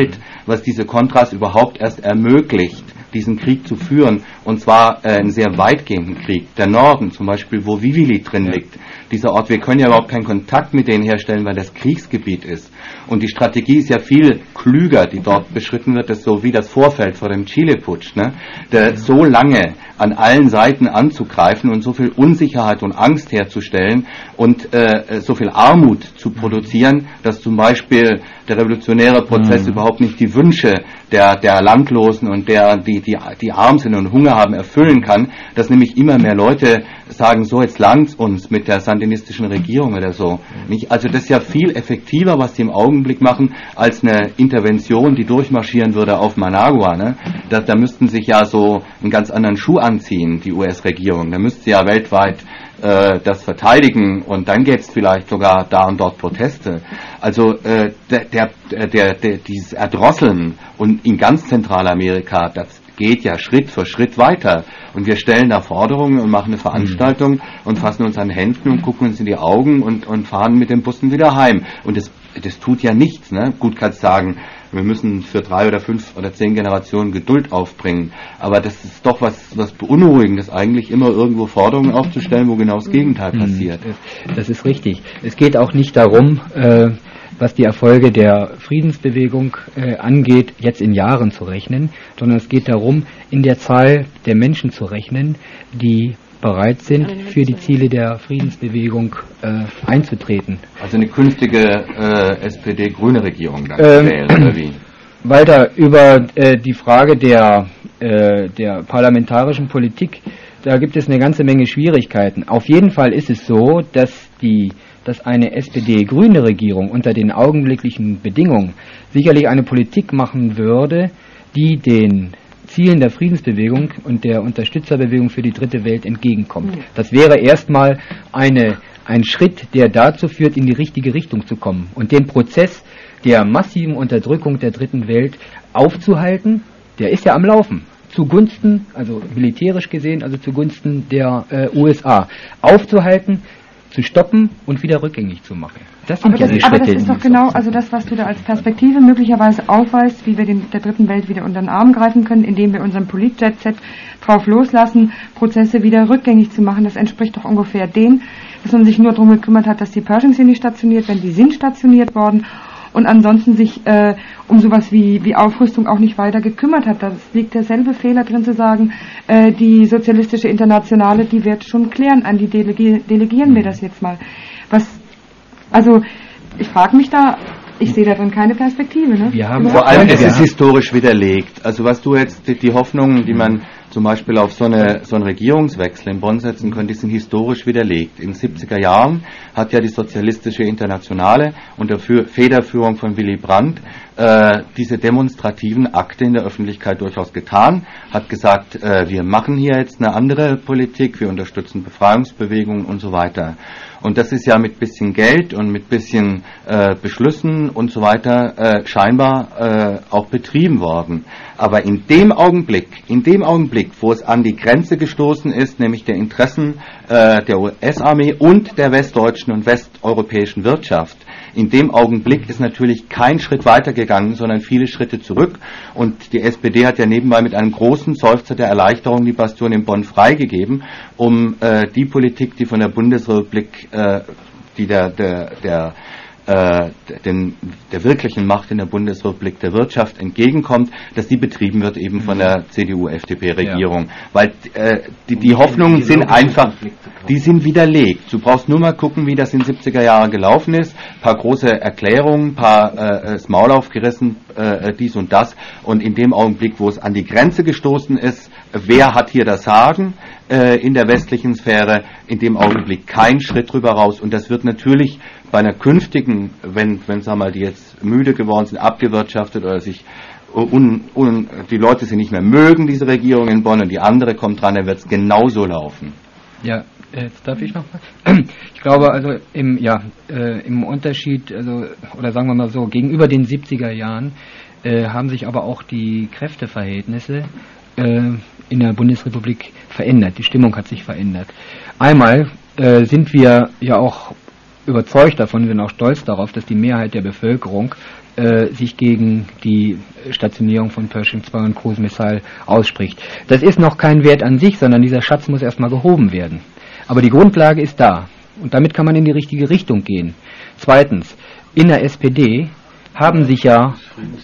was diese Contras überhaupt erst ermöglicht, diesen Krieg zu führen, und zwar äh, einen sehr weitgehenden Krieg. Der Norden zum Beispiel, wo Vivili drin liegt, dieser Ort, wir können ja überhaupt keinen Kontakt mit denen herstellen, weil das Kriegsgebiet ist. Und die Strategie ist ja viel klüger, die dort beschritten wird, das so wie das Vorfeld vor dem Chile-Putsch, ne? Der so lange an allen Seiten anzugreifen und so viel Unsicherheit und Angst herzustellen und äh, so viel Armut zu produzieren, dass zum Beispiel der revolutionäre Prozess mhm. überhaupt nicht die Wünsche der, der Landlosen und der, die, die, die arm sind und Hunger haben, erfüllen kann, dass nämlich immer mehr Leute sagen, so jetzt langt's uns mit der sandinistischen Regierung oder so. Nicht? Also das ist ja viel effektiver, was die im Augenblick machen, als eine Intervention, die durchmarschieren würde auf Managua. Ne? Da, da müssten sich ja so einen ganz anderen Schuh anziehen, die U S-Regierung. Da müsste sie ja weltweit äh, das verteidigen und dann gäbe es vielleicht sogar da und dort Proteste. Also äh, der, der, der, der, dieses Erdrosseln und in ganz Zentralamerika, das geht ja Schritt für Schritt weiter. Und wir stellen da Forderungen und machen eine Veranstaltung mhm. und fassen uns an Händen und gucken uns in die Augen und, und fahren mit den Bussen wieder heim. Und das, das tut ja nichts. Ne? Gut, kannst sagen, wir müssen für drei oder fünf oder zehn Generationen Geduld aufbringen. Aber das ist doch was, was Beunruhigendes, eigentlich immer irgendwo Forderungen aufzustellen, wo genau das Gegenteil passiert.
Das ist richtig. Es geht auch nicht darum, äh, was die Erfolge der Friedensbewegung äh, angeht, jetzt in Jahren zu rechnen, sondern es geht darum, in der Zahl der Menschen zu rechnen, die bereit sind, für die Ziele der Friedensbewegung äh, einzutreten.
Also eine künftige äh, S P D-grüne Regierung dann
ähm,
wählen, oder wie?
Weiter über äh, die Frage der, äh, der parlamentarischen Politik, da gibt es eine ganze Menge Schwierigkeiten. Auf jeden Fall ist es so, dass die dass eine S P D-grüne Regierung unter den augenblicklichen Bedingungen sicherlich eine Politik machen würde, die den Zielen der Friedensbewegung und der Unterstützerbewegung für die dritte Welt entgegenkommt. Das wäre erstmal eine, ein Schritt, der dazu führt, in die richtige Richtung zu kommen und den Prozess der massiven Unterdrückung der dritten Welt aufzuhalten. Der ist ja am Laufen. Zugunsten, also militärisch gesehen, also zugunsten der äh, U S A. Aufzuhalten, zu stoppen und wieder rückgängig zu machen. Das sind
aber, das,
die
aber
Schritte,
das ist doch genau also das, was du da als Perspektive möglicherweise aufweist, wie wir den, der dritten Welt wieder unter den Arm greifen können, indem wir unseren Polit-Jet-Set drauf loslassen, Prozesse wieder rückgängig zu machen. Das entspricht doch ungefähr dem, dass man sich nur darum gekümmert hat, dass die Pershings hier nicht stationiert werden. Die sind stationiert worden und ansonsten sich äh, um sowas wie, wie Aufrüstung auch nicht weiter gekümmert hat. Da liegt derselbe Fehler drin zu sagen, äh, die sozialistische Internationale, die wird schon klären, an die delegi- delegieren wir das jetzt mal. Was, also ich frage mich da, ich sehe darin keine Perspektive. Ne?
Wir haben vor allem, es ist historisch widerlegt. Also was du jetzt, die, die Hoffnungen, die man zum Beispiel auf so, eine, so einen Regierungswechsel in Bonn setzen könnte, die sind historisch widerlegt. In den siebziger Jahren hat ja die Sozialistische Internationale unter Federführung von Willy Brandt äh, diese demonstrativen Akte in der Öffentlichkeit durchaus getan, hat gesagt, äh, wir machen hier jetzt eine andere Politik, wir unterstützen Befreiungsbewegungen und so weiter. Und das ist ja mit bisschen Geld und mit bisschen äh, Beschlüssen und so weiter äh, scheinbar äh, auch betrieben worden. Aber in dem Augenblick, in dem Augenblick, wo es an die Grenze gestoßen ist, nämlich der Interessen äh, der U S-Armee und der westdeutschen und westeuropäischen Wirtschaft, in dem Augenblick ist natürlich kein Schritt weitergegangen, sondern viele Schritte zurück. Und die S P D hat ja nebenbei mit einem großen Seufzer der Erleichterung die Bastion in Bonn freigegeben, um äh, die Politik, die von der Bundesrepublik, äh, die der, der, der Äh, den, der wirklichen Macht in der Bundesrepublik der Wirtschaft entgegenkommt, dass die betrieben wird eben von der C D U-F D P-Regierung. Ja. Weil äh, die, die Hoffnungen sind einfach, die sind widerlegt. Du brauchst nur mal gucken, wie das in den siebziger Jahren gelaufen ist. Ein paar große Erklärungen, ein paar äh, das Maul aufgerissen, äh, dies und das. Und in dem Augenblick, wo es an die Grenze gestoßen ist, wer hat hier das Sagen äh, in der westlichen Sphäre, in dem Augenblick kein Schritt drüber raus. Und das wird natürlich bei einer künftigen, wenn, wenn sagen wir mal, die jetzt müde geworden sind, abgewirtschaftet oder sich un, un, die Leute sie nicht mehr mögen, diese Regierung in Bonn, und die andere kommt dran, dann wird es genauso laufen.
Ja, jetzt darf ich noch mal. Ich glaube also im, ja, äh, im Unterschied, also, oder sagen wir mal so, gegenüber den siebziger Jahren äh, haben sich aber auch die Kräfteverhältnisse äh, in der Bundesrepublik verändert. Die Stimmung hat sich verändert. Einmal äh, sind wir ja auch überzeugt davon, sind auch stolz darauf, dass die Mehrheit der Bevölkerung äh, sich gegen die Stationierung von Pershing zwei und Cruise Missile ausspricht. Das ist noch kein Wert an sich, sondern dieser Schatz muss erstmal gehoben werden. Aber die Grundlage ist da. Und damit kann man in die richtige Richtung gehen. Zweitens, in der S P D haben sich ja,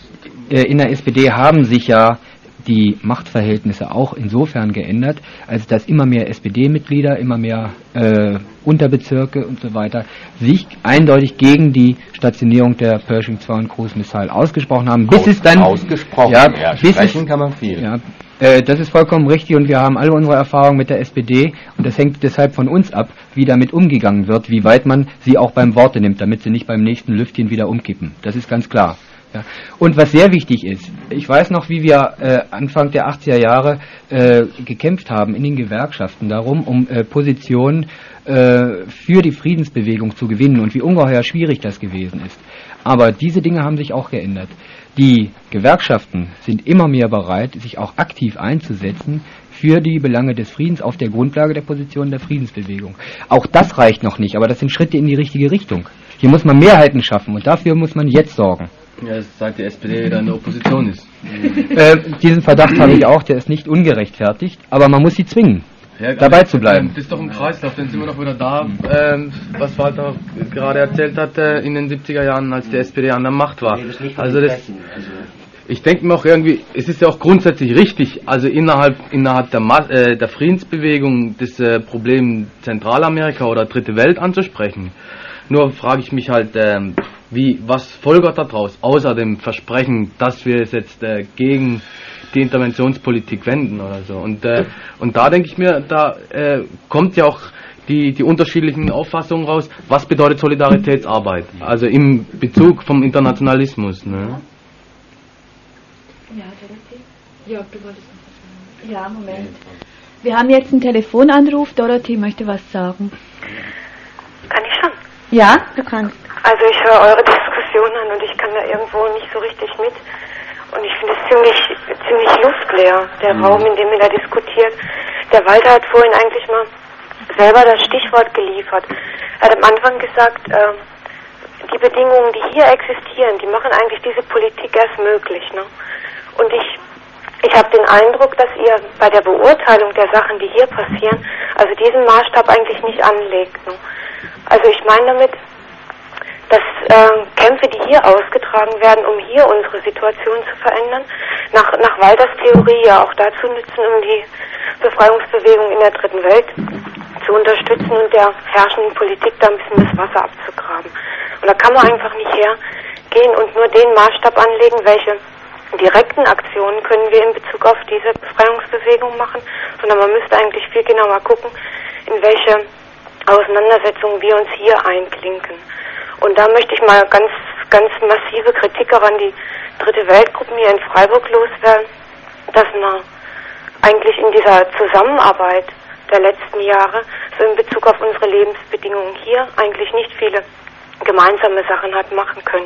äh, in der S P D haben sich ja die Machtverhältnisse auch insofern geändert, als dass immer mehr S P D-Mitglieder, immer mehr äh, Unterbezirke und so weiter sich eindeutig gegen die Stationierung der Pershing zwei und Cruise Missile ausgesprochen haben. Bis Aus, es dann
ausgesprochen,
ja,
ja
bis
sprechen
es,
kann man viel.
Ja, äh, das ist vollkommen richtig und wir haben alle unsere Erfahrungen mit der S P D und das hängt deshalb von uns ab, wie damit umgegangen wird, wie weit man sie auch beim Worte nimmt, damit sie nicht beim nächsten Lüftchen wieder umkippen. Das ist ganz klar. Ja. Und was sehr wichtig ist, ich weiß noch, wie wir äh, Anfang der achtziger Jahre äh, gekämpft haben in den Gewerkschaften darum, um äh, Positionen äh, für die Friedensbewegung zu gewinnen und wie ungeheuer schwierig das gewesen ist. Aber diese Dinge haben sich auch geändert. Die Gewerkschaften sind immer mehr bereit, sich auch aktiv einzusetzen für die Belange des Friedens auf der Grundlage der Position der Friedensbewegung. Auch das reicht noch nicht, aber das sind Schritte in die richtige Richtung. Hier muss man Mehrheiten schaffen und dafür muss man jetzt sorgen.
Ja, das sagt die S P D, die in der Opposition ist.
Äh, diesen Verdacht habe ich auch, der ist nicht ungerechtfertigt, aber man muss sie zwingen, ja, dabei zu bleiben.
Das ist doch im Kreislauf, dann sind wir doch wieder da, ähm, was Walter gerade erzählt hat, äh, in den siebziger Jahren, als die S P D an der Macht war. Also das, ich denke mir auch irgendwie, es ist ja auch grundsätzlich richtig, also innerhalb innerhalb der, Ma- äh, der Friedensbewegung das äh, Problem Zentralamerika oder Dritte Welt anzusprechen. Nur frage ich mich halt, ähm, wie, was folgert daraus, außer dem Versprechen, dass wir es jetzt äh, gegen die Interventionspolitik wenden oder so. Und, äh, und da denke ich mir, da äh, kommt ja auch die, die unterschiedlichen Auffassungen raus, was bedeutet Solidaritätsarbeit, also im Bezug vom Internationalismus. Ne?
Ja, Dorothee? Ja, du wolltest noch was sagen. Ja, Moment. Wir haben jetzt einen Telefonanruf, Dorothee möchte was sagen.
Kann ich schon?
Ja, du kannst.
Also ich höre eure Diskussion an und ich kann da irgendwo nicht so richtig mit. Und ich finde es ziemlich, ziemlich luftleer, der mhm. Raum, in dem ihr da diskutiert. Der Walter hat vorhin eigentlich mal selber das Stichwort geliefert. Er hat am Anfang gesagt, äh, die Bedingungen, die hier existieren, die machen eigentlich diese Politik erst möglich. Ne? Und ich, ich habe den Eindruck, dass ihr bei der Beurteilung der Sachen, die hier passieren, also diesen Maßstab eigentlich nicht anlegt. Ne? Also ich meine damit, dass äh, Kämpfe, die hier ausgetragen werden, um hier unsere Situation zu verändern, nach, nach Walters Theorie ja auch dazu nützen, um die Befreiungsbewegung in der dritten Welt zu unterstützen und der herrschenden Politik da ein bisschen das Wasser abzugraben. Und da kann man einfach nicht hergehen und nur den Maßstab anlegen, welche direkten Aktionen können wir in Bezug auf diese Befreiungsbewegung machen, sondern man müsste eigentlich viel genauer gucken, in welche Auseinandersetzungen wir uns hier einklinken. Und da möchte ich mal ganz, ganz massive Kritik auch an die Dritte Weltgruppen hier in Freiburg loswerden, dass man eigentlich in dieser Zusammenarbeit der letzten Jahre so in Bezug auf unsere Lebensbedingungen hier eigentlich nicht viele gemeinsame Sachen hat machen können.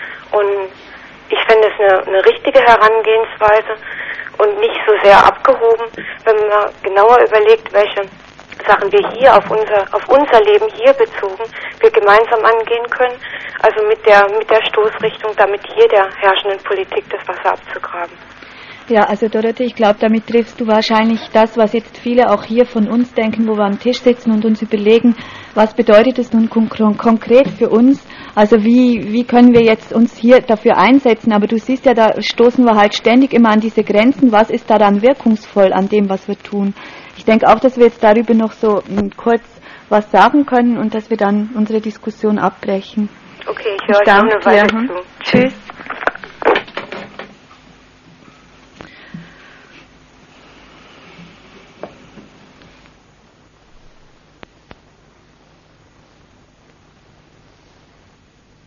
Und ich fände es eine, eine richtige Herangehensweise und nicht so sehr abgehoben, wenn man genauer überlegt, welche Sachen wir hier auf unser, auf unser Leben hier bezogen, wir gemeinsam angehen können, also mit der, mit der Stoßrichtung, damit hier der herrschenden Politik das Wasser abzugraben.
Ja, also Dorothee, ich glaube, damit triffst du wahrscheinlich das, was jetzt viele auch hier von uns denken, wo wir am Tisch sitzen und uns überlegen, was bedeutet es nun kon- konkret für uns, also wie, wie können wir jetzt uns hier dafür einsetzen, aber du siehst ja, da stoßen wir halt ständig immer an diese Grenzen, was ist da dann wirkungsvoll an dem, was wir tun. Ich denke auch, dass wir jetzt darüber noch so m, kurz was sagen können und dass wir dann unsere Diskussion abbrechen.
Okay, ich höre euch noch eine Weile zu.
Tschüss.